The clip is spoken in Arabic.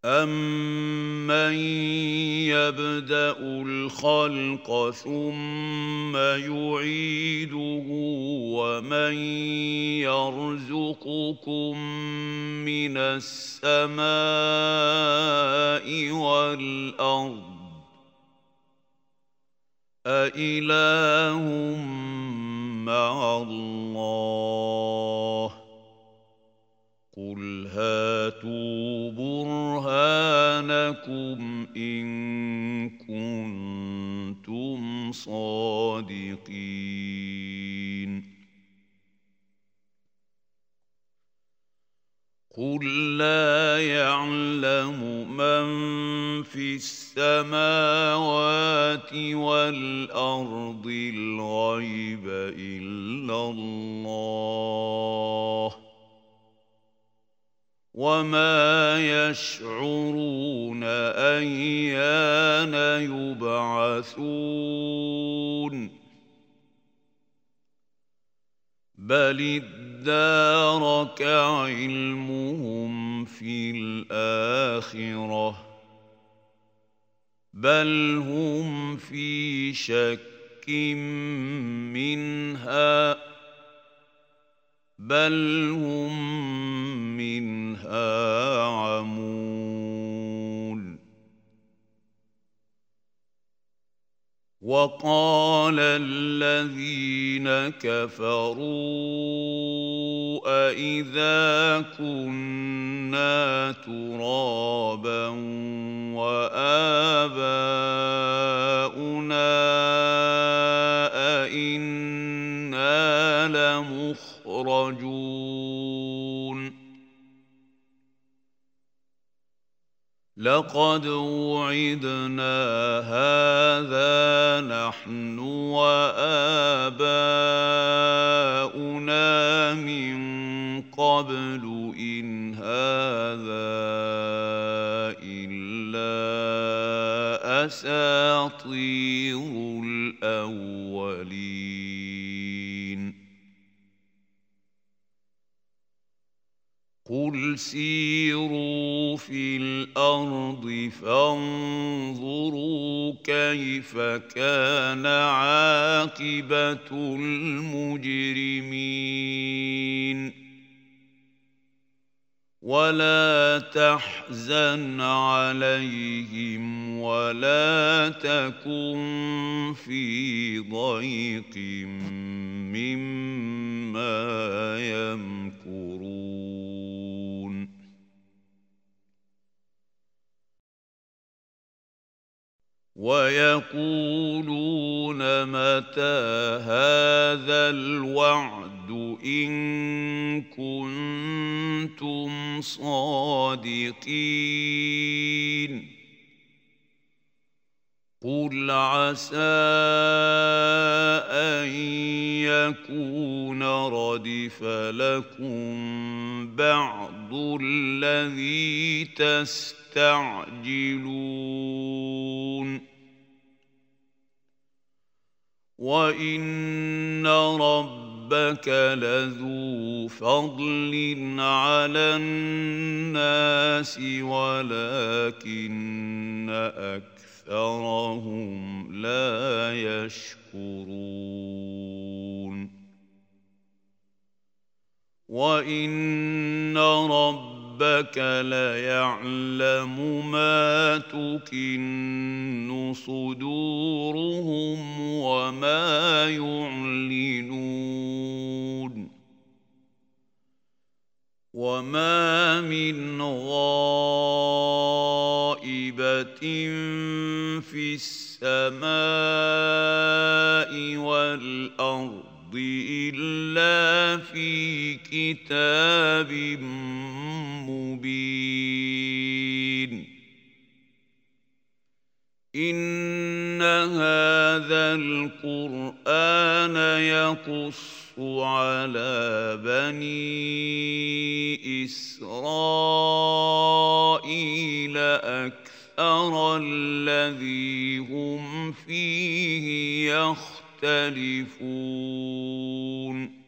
أَمَّن يَبْدَأُ الْخَلْقَ ثُمَّ يُعِيدُهُ وَمَن يَرْزُقُكُم مِّنَ السَّمَاءِ وَالْأَرْضِ أَإِلَٰهٌ مَّعَ اللَّهِ ۚ قُلْ هَاتُوا بُرْهَانَكُمْ إِن كُنتُمْ صَادِقِينَ قُل لَّا يَعْلَمُ مَن فِي السَّمَاوَاتِ وَالْأَرْضِ الْغَيْبَ إِلَّا اللَّهُ ۚ وَمَا يَشْعُرُونَ أَيَّانَ يُبْعَثُونَ بَلِ ادَّارَكَ عِلْمُهُمْ فِي الْآخِرَةِ ۚ بَلْ هُمْ فِي شَكٍّ مِّنْهَا ۖ بَلْ هُم مِّنْهَا عَمُونَ وَقَالَ الَّذِينَ كَفَرُوا أَإِذَا كُنَّا تُرَابًا وَآبَاؤُنَا أَإِنَّا لَمُخْرَجُونَ لَقَدْ وُعِدْنَا هَٰذَا نَحْنُ وَآبَاؤُنَا مِن قَبْلُ إِنْ هَٰذَا إِلَّا أَسَاطِيرُ الْأَوَّلِينَ قُلْ سِيرُوا فِي الْأَرْضِ فَانظُرُوا كَيْفَ كَانَ عَاقِبَةُ الْمُجْرِمِينَ وَلَا تَحْزَنْ عَلَيْهِمْ وَلَا تَكُن فِي ضَيْقٍ مِّمَّا يَمْكُرُونَ وَيَقُولُونَ مَتَىٰ هَٰذَا الْوَعْدُ إِن كُنتُمْ صَادِقِينَ قُلْ عَسَىٰ أَن يَكُونَ رَدِفَ لَكُم بَعْضُ الَّذِي تَسْتَعْجِلُونَ وَإِنَّ رَبَّكَ لَذُو فَضْلٍ عَلَى النَّاسِ وَلَٰكِنَّ أَكْثَرَهُمْ لَا يَشْكُرُونَ وَإِنَّ رَبَّكَ لَيَعْلَمُ مَا تُكِنُّ صُدُورُهُمْ وَمَا يُعْلِنُونَ وَمَا مِنْ غَائِبَةٍ فِي السَّمَاءِ وَالْأَرْضِ إِلَّا فِي كِتَابٍ مُّبِينٍ إِنَّ هَٰذَا الْقُرْآنَ يَقُصُّ عَلَىٰ بَنِي إِسْرَائِيلَ أَكْثَرَ الَّذِي هُمْ فِيهِ يَخْتَلِفُونَ